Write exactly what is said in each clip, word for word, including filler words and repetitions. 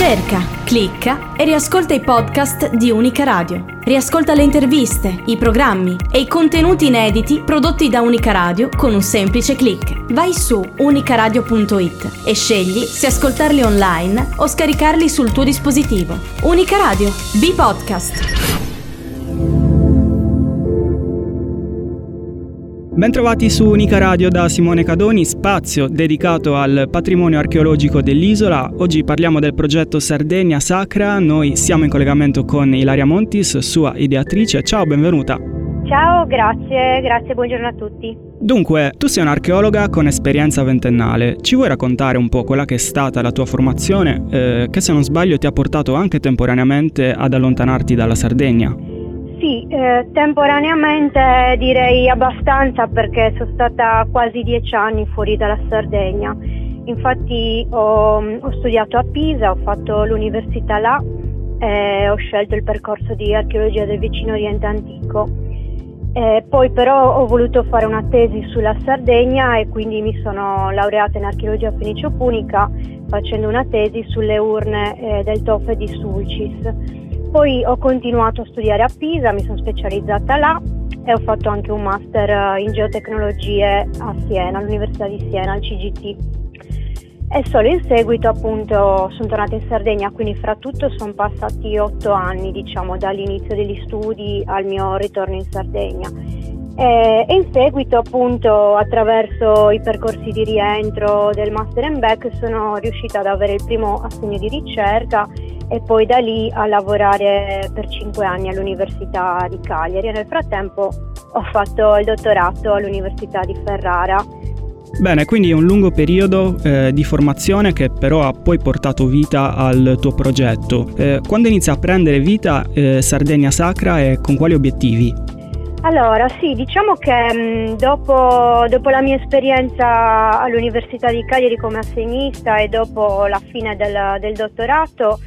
Cerca, clicca e riascolta i podcast di Unica Radio. Riascolta le interviste, i programmi e i contenuti inediti prodotti da Unica Radio con un semplice click. Vai su unicaradio punto it e scegli se ascoltarli online o scaricarli sul tuo dispositivo. Unica Radio, B-Podcast. Bentrovati su Unica Radio da Simone Cadoni, spazio dedicato al patrimonio archeologico dell'isola. Oggi parliamo del progetto Sardegna Sacra. Noi siamo in collegamento con Ilaria Montis, sua ideatrice. Ciao, benvenuta. Ciao, grazie, grazie, buongiorno a tutti. Dunque, tu sei un'archeologa con esperienza ventennale. Ci vuoi raccontare un po' quella che è stata la tua formazione, eh, che se non sbaglio ti ha portato anche temporaneamente ad allontanarti dalla Sardegna? Sì, eh, temporaneamente direi abbastanza, perché sono stata quasi dieci anni fuori dalla Sardegna. Infatti ho, ho studiato a Pisa, ho fatto l'università là e ho scelto il percorso di archeologia del vicino Oriente Antico. E poi però ho voluto fare una tesi sulla Sardegna e quindi mi sono laureata in archeologia fenicio-punica facendo una tesi sulle urne eh, del Tofe di Sulcis. Poi ho continuato a studiare a Pisa, mi sono specializzata là e ho fatto anche un master in geotecnologie a Siena, all'Università di Siena, al C G T. E solo in seguito appunto sono tornata in Sardegna, quindi fra tutto sono passati otto anni, diciamo, dall'inizio degli studi al mio ritorno in Sardegna. E, e in seguito appunto attraverso i percorsi di rientro del Master and Back sono riuscita ad avere il primo assegno di ricerca e poi da lì a lavorare per cinque anni all'Università di Cagliari e nel frattempo ho fatto il dottorato all'Università di Ferrara. Bene, quindi è un lungo periodo eh, di formazione che però ha poi portato vita al tuo progetto. Eh, quando inizia a prendere vita eh, Sardegna Sacra e con quali obiettivi? Allora sì, diciamo che mh, dopo, dopo la mia esperienza all'Università di Cagliari come assegnista e dopo la fine del, del dottorato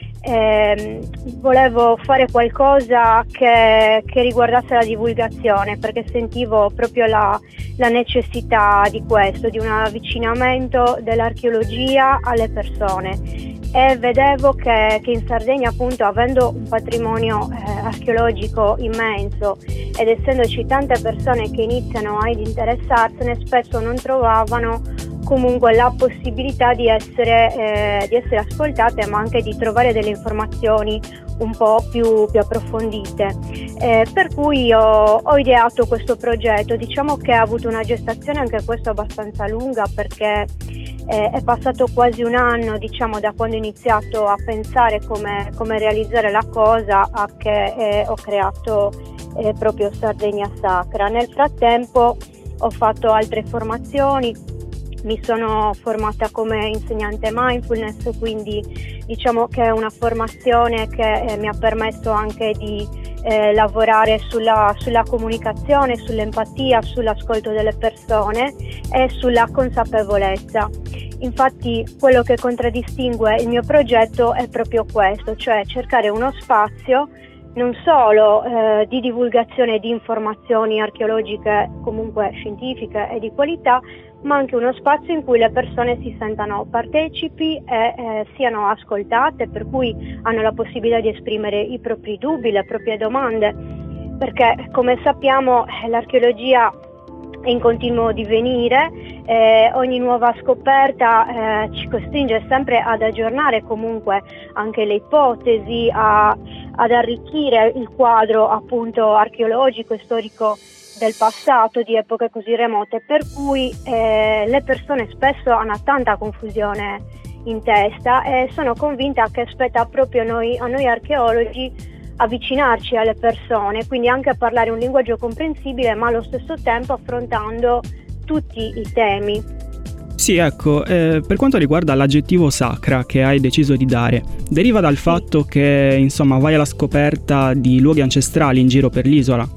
eh, volevo fare qualcosa che, che riguardasse la divulgazione, perché sentivo proprio la, la necessità di questo, di un avvicinamento dell'archeologia alle persone. E vedevo che, che in Sardegna, appunto, avendo un patrimonio eh, archeologico immenso ed essendoci tante persone che iniziano ad interessarsene, spesso non trovavano comunque la possibilità di essere, eh, di essere ascoltate, ma anche di trovare delle informazioni un po' più, più approfondite. Eh, per cui ho, ho ideato questo progetto. Diciamo che ha avuto una gestazione anche questo abbastanza lunga, perché eh, è passato quasi un anno, diciamo, da quando ho iniziato a pensare come, come realizzare la cosa a che eh, ho creato eh, proprio Sardegna Sacra. Nel frattempo ho fatto altre formazioni. Mi sono formata come insegnante mindfulness, quindi diciamo che è una formazione che eh, mi ha permesso anche di eh, lavorare sulla, sulla comunicazione, sull'empatia, sull'ascolto delle persone e sulla consapevolezza. Infatti quello che contraddistingue il mio progetto è proprio questo, cioè cercare uno spazio non solo eh, di divulgazione di informazioni archeologiche, comunque scientifiche e di qualità, ma anche uno spazio in cui le persone si sentano partecipi e eh, siano ascoltate, per cui hanno la possibilità di esprimere i propri dubbi, le proprie domande, perché come sappiamo l'archeologia è in continuo divenire, eh, ogni nuova scoperta eh, ci costringe sempre ad aggiornare comunque anche le ipotesi, a, ad arricchire il quadro appunto archeologico e storico del passato, di epoche così remote, per cui eh, le persone spesso hanno tanta confusione in testa e sono convinta che spetta proprio noi, a noi archeologi avvicinarci alle persone, quindi anche a parlare un linguaggio comprensibile, ma allo stesso tempo affrontando tutti i temi. Sì, ecco, eh, per quanto riguarda l'aggettivo sacra che hai deciso di dare, deriva dal fatto che, insomma, vai alla scoperta di luoghi ancestrali in giro per l'isola?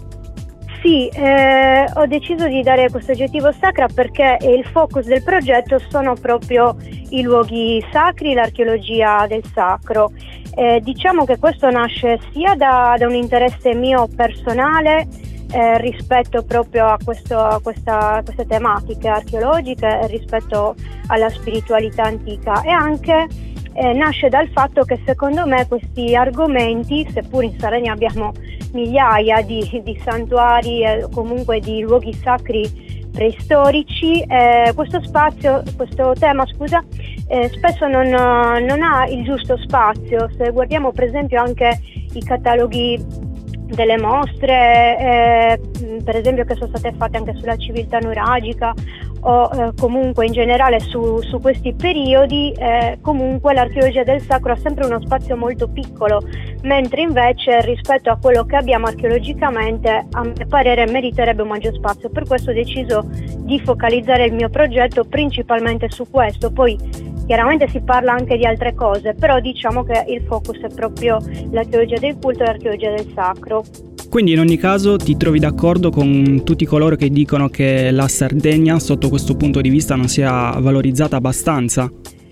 Sì, eh, ho deciso di dare questo aggettivo sacra perché il focus del progetto sono proprio i luoghi sacri, l'archeologia del sacro. Eh, diciamo che questo nasce sia da, da un interesse mio personale eh, rispetto proprio a, questo, a questa, queste tematiche archeologiche, rispetto alla spiritualità antica, e anche eh, nasce dal fatto che secondo me questi argomenti, seppur in Sardegna abbiamo migliaia di, di santuari e comunque di luoghi sacri preistorici, eh, questo spazio, questo tema scusa, eh, spesso non, non ha il giusto spazio. Se guardiamo per esempio anche i cataloghi delle mostre, eh, per esempio che sono state fatte anche sulla civiltà nuragica o eh, comunque in generale su, su questi periodi, eh, comunque l'archeologia del sacro ha sempre uno spazio molto piccolo, mentre invece rispetto a quello che abbiamo archeologicamente, a mio parere meriterebbe un maggior spazio. Per questo ho deciso di focalizzare il mio progetto principalmente su questo. Poi chiaramente si parla anche di altre cose, però diciamo che il focus è proprio l'archeologia del culto e l'archeologia del sacro. Quindi in ogni caso ti trovi d'accordo con tutti coloro che dicono che la Sardegna sotto questo punto di vista non sia valorizzata abbastanza?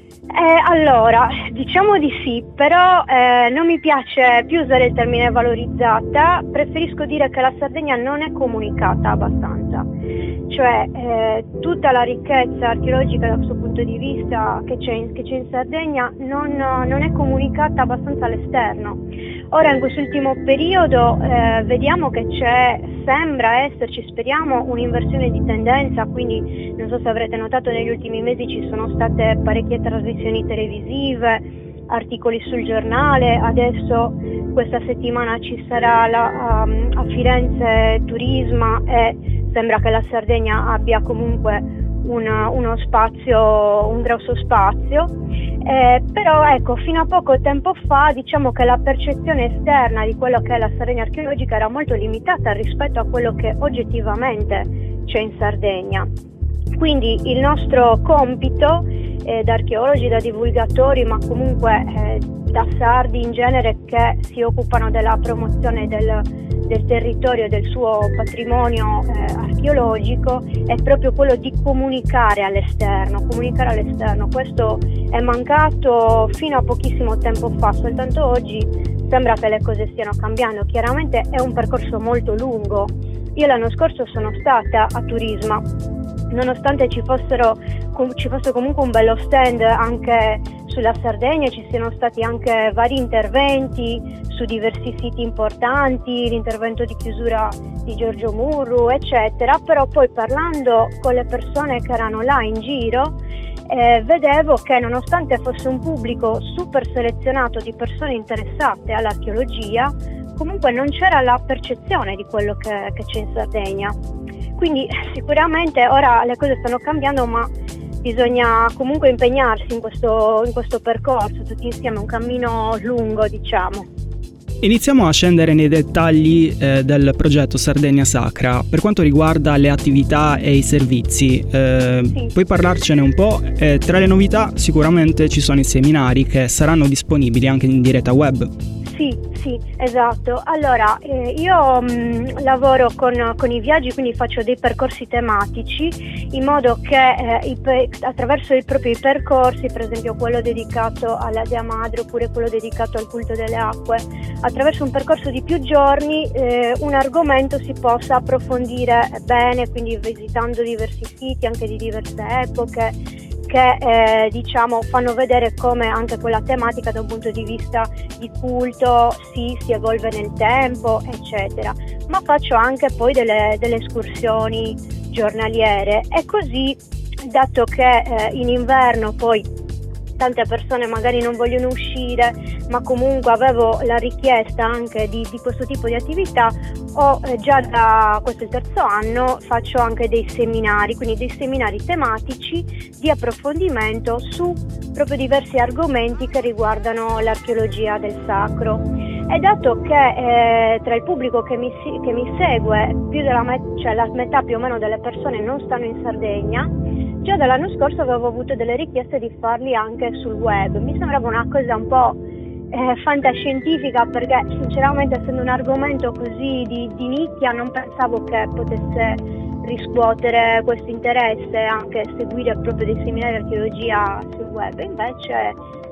Eh, allora, diciamo di sì, però eh, non mi piace più usare il termine valorizzata, preferisco dire che la Sardegna non è comunicata abbastanza. Cioè eh, tutta la ricchezza archeologica da questo punto di vista che c'è in, che c'è in Sardegna non, non è comunicata abbastanza all'esterno. Ora in quest'ultimo periodo eh, vediamo che c'è, sembra esserci, speriamo, un'inversione di tendenza, quindi non so se avrete notato negli ultimi mesi ci sono state parecchie trasmissioni televisive, articoli sul giornale, adesso questa settimana ci sarà la, um, a Firenze Turisma e sembra che la Sardegna abbia comunque una, uno spazio, un grosso spazio, eh, però ecco, fino a poco tempo fa diciamo che la percezione esterna di quello che è la Sardegna archeologica era molto limitata rispetto a quello che oggettivamente c'è in Sardegna. Quindi il nostro compito eh, da archeologi, da divulgatori, ma comunque eh, da sardi in genere che si occupano della promozione del, del territorio e del suo patrimonio eh, archeologico, è proprio quello di comunicare all'esterno, comunicare all'esterno. Questo è mancato fino a pochissimo tempo fa, soltanto oggi sembra che le cose stiano cambiando. Chiaramente è un percorso molto lungo. Io l'anno scorso sono stata a Turisma, nonostante ci fossero ci fosse comunque un bello stand anche sulla Sardegna, ci siano stati anche vari interventi su diversi siti importanti, l'intervento di chiusura di Giorgio Murru, eccetera, però poi parlando con le persone che erano là in giro, eh, vedevo che nonostante fosse un pubblico super selezionato di persone interessate all'archeologia, comunque non c'era la percezione di quello che, che c'è in Sardegna. Quindi sicuramente ora le cose stanno cambiando, ma bisogna comunque impegnarsi in questo, in questo percorso, tutti insieme, un cammino lungo, diciamo. Iniziamo a scendere nei dettagli eh, del progetto Sardegna Sacra. Per quanto riguarda le attività e i servizi, eh, sì. puoi parlarcene un po'? Eh, tra le novità sicuramente ci sono i seminari che saranno disponibili anche in diretta web. Sì, sì, esatto. Allora, eh, io mh, lavoro con, con i viaggi, quindi faccio dei percorsi tematici in modo che eh, i, attraverso i propri percorsi, per esempio quello dedicato alla Dea Madre oppure quello dedicato al culto delle acque, attraverso un percorso di più giorni eh, un argomento si possa approfondire bene, quindi visitando diversi siti anche di diverse epoche, che eh, diciamo fanno vedere come anche quella tematica da un punto di vista di culto si, si evolve nel tempo, eccetera. Ma faccio anche poi delle, delle escursioni giornaliere e così, dato che eh, in inverno poi tante persone magari non vogliono uscire, ma comunque avevo la richiesta anche di, di questo tipo di attività, ho eh, già da questo il terzo anno faccio anche dei seminari, quindi dei seminari tematici di approfondimento su proprio diversi argomenti che riguardano l'archeologia del sacro. E dato che eh, tra il pubblico che mi, che mi segue più della met- cioè la metà più o meno delle persone non stanno in Sardegna, già dall'anno scorso avevo avuto delle richieste di farli anche sul web. Mi sembrava una cosa un po' eh, fantascientifica, perché sinceramente, essendo un argomento così di, di nicchia, non pensavo che potesse riscuotere questo interesse, anche seguire proprio dei seminari di archeologia sul web. Invece,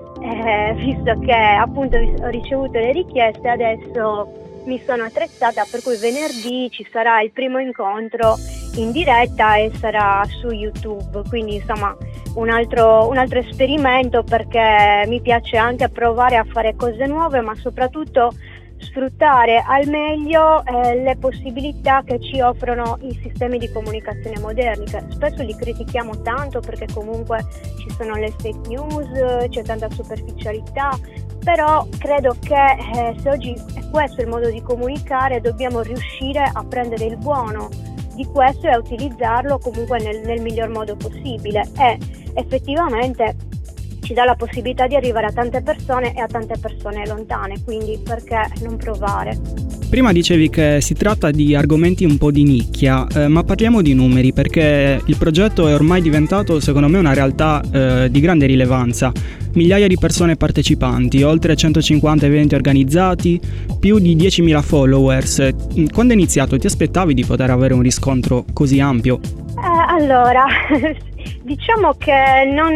eh, visto che appunto ho ricevuto le richieste, adesso mi sono attrezzata, per cui venerdì ci sarà il primo incontro in diretta e sarà su YouTube, quindi insomma un altro, un altro esperimento, perché mi piace anche provare a fare cose nuove, ma soprattutto sfruttare al meglio eh, le possibilità che ci offrono i sistemi di comunicazione moderni, che spesso li critichiamo tanto perché comunque ci sono le fake news, c'è tanta superficialità, però credo che eh, se oggi è questo il modo di comunicare, dobbiamo riuscire a prendere il buono di questo e a utilizzarlo comunque nel, nel miglior modo possibile, e effettivamente ci dà la possibilità di arrivare a tante persone e a tante persone lontane, quindi perché non provare? Prima dicevi che si tratta di argomenti un po' di nicchia, eh, ma parliamo di numeri, perché il progetto è ormai diventato, secondo me, una realtà eh, di grande rilevanza. Migliaia di persone partecipanti, oltre centocinquanta eventi organizzati, più di diecimila followers. Quando è iniziato ti aspettavi di poter avere un riscontro così ampio? Eh, allora, diciamo che non,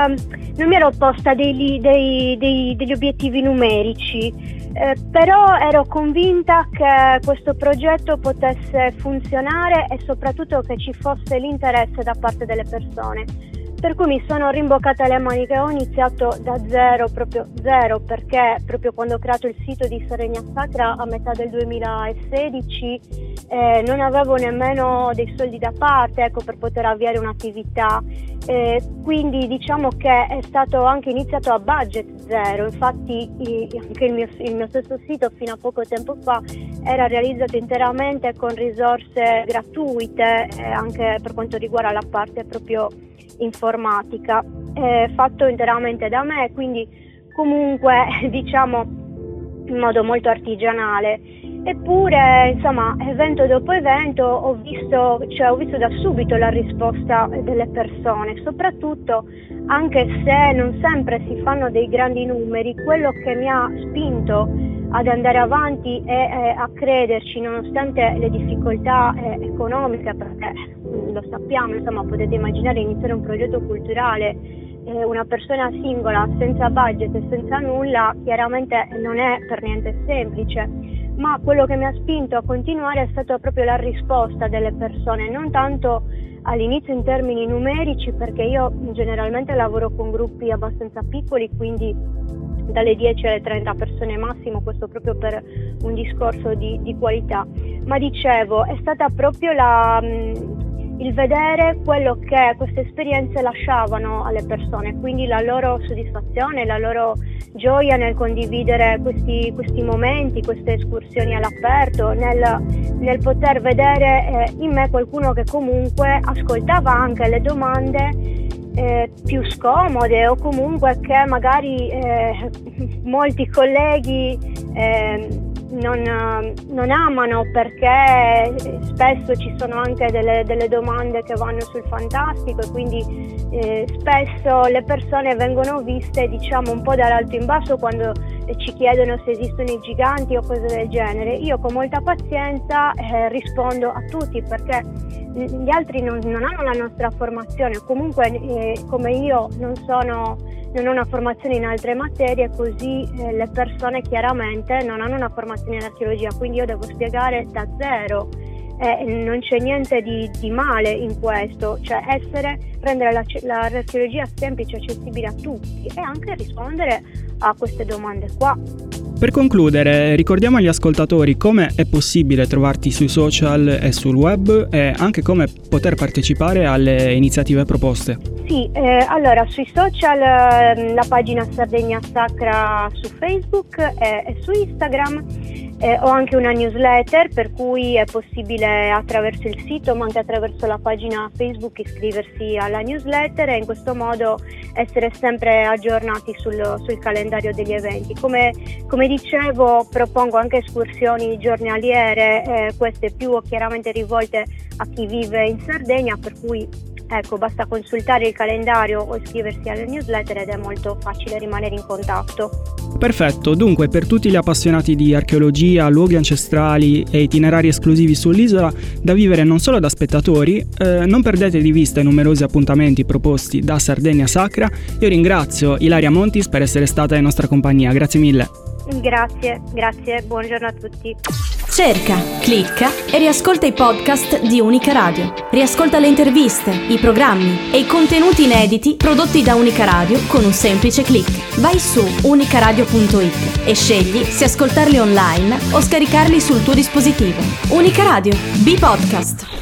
non mi ero posta dei, dei, dei, degli obiettivi numerici, eh, però ero convinta che questo progetto potesse funzionare e soprattutto che ci fosse l'interesse da parte delle persone. Per cui mi sono rimboccata le maniche, ho iniziato da zero, proprio zero, perché proprio quando ho creato il sito di Sardegna Sacra a metà del duemilasedici eh, non avevo nemmeno dei soldi da parte, ecco, per poter avviare un'attività, eh, quindi diciamo che è stato anche iniziato a budget zero. Infatti i, anche il mio, il mio stesso sito fino a poco tempo fa era realizzato interamente con risorse gratuite, eh, anche per quanto riguarda la parte proprio informatica, eh, fatto interamente da me, quindi comunque diciamo in modo molto artigianale. Eppure insomma evento dopo evento ho visto, cioè, ho visto da subito la risposta delle persone, soprattutto anche se non sempre si fanno dei grandi numeri. Quello che mi ha spinto ad andare avanti e eh, a crederci nonostante le difficoltà eh, economiche, perché lo sappiamo, insomma, potete immaginare iniziare un progetto culturale, eh, una persona singola senza budget e senza nulla, chiaramente non è per niente semplice, ma quello che mi ha spinto a continuare è stata proprio la risposta delle persone, non tanto all'inizio in termini numerici, perché io generalmente lavoro con gruppi abbastanza piccoli, quindi dalle dieci alle trenta persone massimo, questo proprio per un discorso di, di qualità, ma dicevo, è stata proprio la, il vedere quello che queste esperienze lasciavano alle persone, quindi la loro soddisfazione, la loro gioia nel condividere questi, questi momenti, queste escursioni all'aperto, nel, nel poter vedere eh, in me qualcuno che comunque ascoltava anche le domande Eh, più scomode, o comunque che magari eh, molti colleghi eh, non, non amano, perché spesso ci sono anche delle, delle domande che vanno sul fantastico e quindi eh, spesso le persone vengono viste, diciamo, un po' dall'alto in basso quando ci chiedono se esistono i giganti o cose del genere. Io con molta pazienza eh, rispondo a tutti, perché gli altri non, non hanno la nostra formazione, comunque eh, come io non sono non ho una formazione in altre materie, così eh, le persone chiaramente non hanno una formazione in archeologia, quindi io devo spiegare da zero. Eh, non c'è niente di, di male in questo, cioè essere, rendere la, la, l'archeologia semplice e accessibile a tutti e anche rispondere a queste domande qua. Per concludere, ricordiamo agli ascoltatori come è possibile trovarti sui social e sul web e anche come poter partecipare alle iniziative proposte. Sì, eh, allora sui social eh, la pagina Sardegna Sacra su Facebook e, e su Instagram. Eh, ho anche una newsletter, per cui è possibile attraverso il sito ma anche attraverso la pagina Facebook iscriversi alla newsletter e in questo modo essere sempre aggiornati sul, sul calendario degli eventi. Come, come dicevo, propongo anche escursioni giornaliere, eh, queste più chiaramente rivolte a chi vive in Sardegna, per cui ecco, basta consultare il calendario o iscriversi alle newsletter ed è molto facile rimanere in contatto. Perfetto, dunque per tutti gli appassionati di archeologia, luoghi ancestrali e itinerari esclusivi sull'isola da vivere non solo da spettatori, eh, non perdete di vista i numerosi appuntamenti proposti da Sardegna Sacra. Io ringrazio Ilaria Montis per essere stata in nostra compagnia, grazie mille. Grazie, grazie, buongiorno a tutti. Cerca, clicca e riascolta i podcast di Unica Radio. Riascolta le interviste, i programmi e i contenuti inediti prodotti da Unica Radio con un semplice click. Vai su unicaradio punto it e scegli se ascoltarli online o scaricarli sul tuo dispositivo. Unica Radio, B-Podcast.